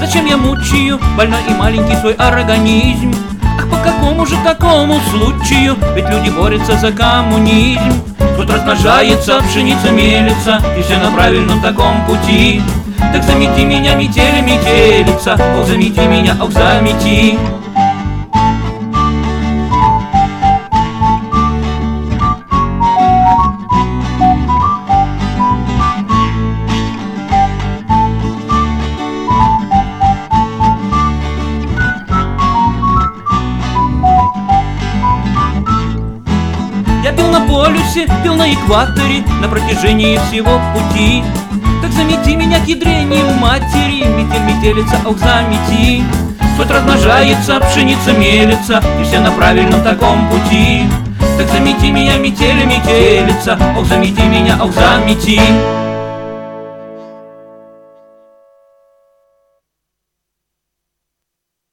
Зачем я мучаю больной и маленький свой организм? Ах, по какому же такому случаю? Ведь люди борются за коммунизм. Тут размножается пшеница, мелится, и все на правильном таком пути. Так замети меня, метель, метелица, ох, замети меня, ох, замети. Я пил на полюсе, пил на экваторе, на протяжении всего пути. Так замети меня к ядрению матери, метель, метелица, ох, замети. Тут размножается пшеница, мелится, и все на правильном таком пути. Так замети меня, метель, метелица, ох, замети меня, ох, замети.